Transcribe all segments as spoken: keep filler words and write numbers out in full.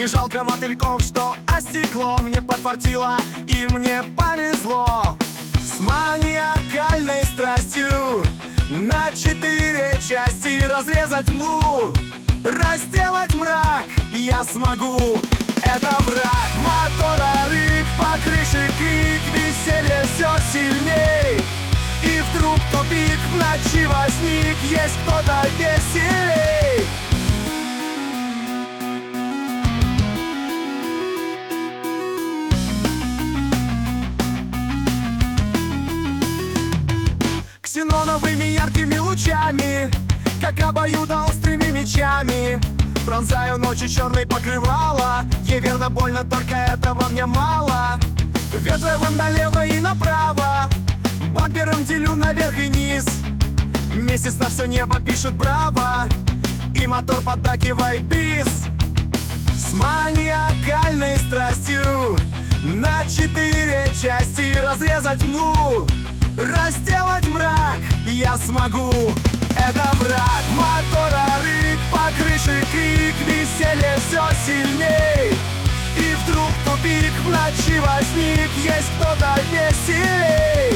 Не жалко мотыльков, что о стекло мне подфартило, и мне повезло. С маниакальной страстью на четыре части разрезать тьму, разделать мрак я смогу. Это враг мотора рык, по крыше крик, веселье все сильней. И вдруг тупик в ночи возник, есть кто-то веселей. Ксеноновыми яркими лучами, как обоюдоострыми мечами, пронзаю ночи черной покрывала. Ей верно больно, только этого мне мало. Ветровым налево и направо, бампером делю наверх и низ. Месяц на все небо пишет браво, и мотор поддакивает бис. С маниакальной страстью на четыре части разрезать тьму, разделать мрак я смогу. Это враг мотора рык, по крыше крик, веселье все сильней. И вдруг тупик в ночи возник, есть кто-то веселей.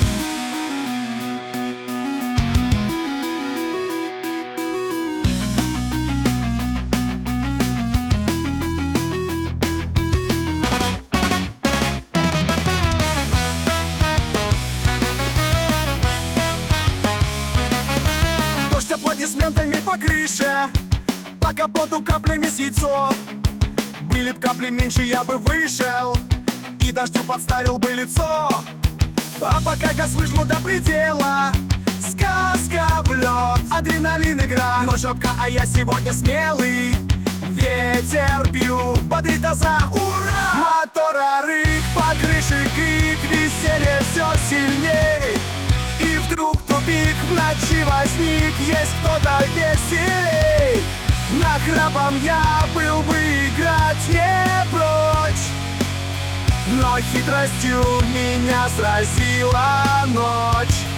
Дождь аплодисментами по крыше, по капоту каплями с яйцо. Были б капли меньше, я бы вышел и дождю подставил бы лицо. А пока газ выжму до предела, сказка в лед, адреналин игра. Но жопка, а я сегодня смелый, ветер пью, бодрит таза, ура! Мотора рык, по крыше крик, веселье все сильней. И вдруг тупик в ночи возник, есть кто-то веселей. Нахрапом я был выиграть не прочь, но хитростью меня сразила ночь.